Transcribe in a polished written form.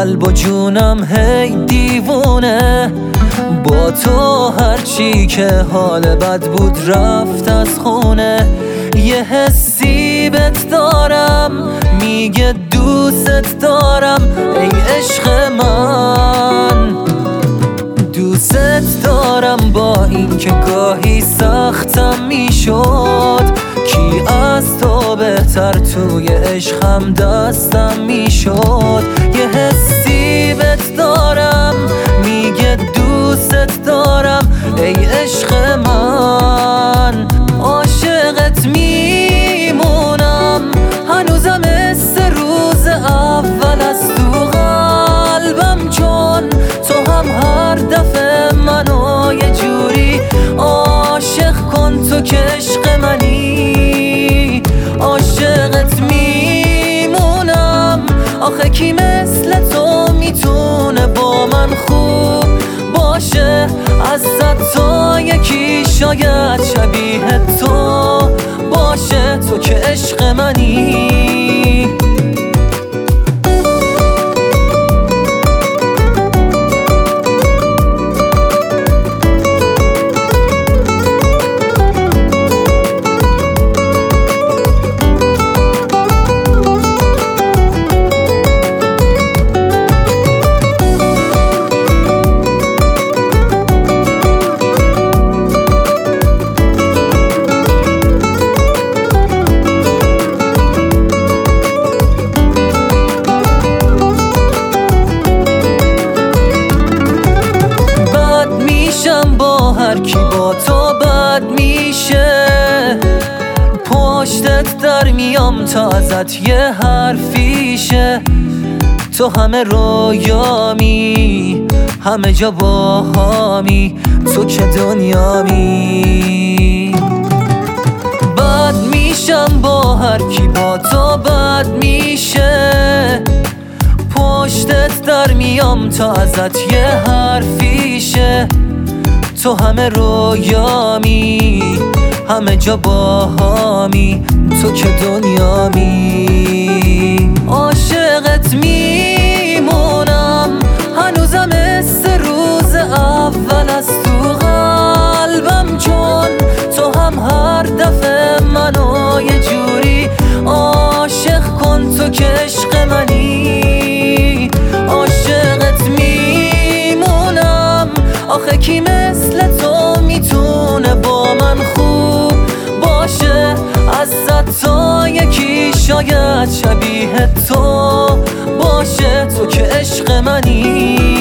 قلب و جونم هی دیوونه، با تو هرچی که حال بد بود رفت از خونه. یه حسی بهت دارم میگه دوست دارم، ای عشق من دوست دارم. با این که گاهی سختم میشد، کی از تو بهتر توی عشقم دستم میشد. یه حسی بهت دارم میگه دوست دارم، ای عشق من عاشقت میمونم. هنوزم مثل روز اول از تو قلبم، چون تو هم هر دفعه منو یه جوری عاشق کن. تو که عشق منی، عاشقت میمونم. آخه کی مثل تو میتونه با من خوب باشه؟ ازت تا یکی شاید شبیه تو باشه، تو که عشق منی. هر کی با تو بد میشه، پشتت در میام تا ازت یه حرفیشه. تو همه رویامی، همه جا باهامی، تو که دنیامی. بد میشم با هر کی با تو بد میشه، پشتت در میام تا ازت یه حرفیشه. تو همه رویامی، همه جا باهامی، تو که دنیامی. عاشقت میمونم، هنوزم مثل روز اول از تو قلبم، چون تو هم هر دفعه منو یه جوری عاشق کن. تو که عشق منی، عاشقت میمونم. آخه کی مثل تو میتونه با من خوب باشه؟ ازت تا یکی شاید شبیه تو باشه، تو که عشق منی.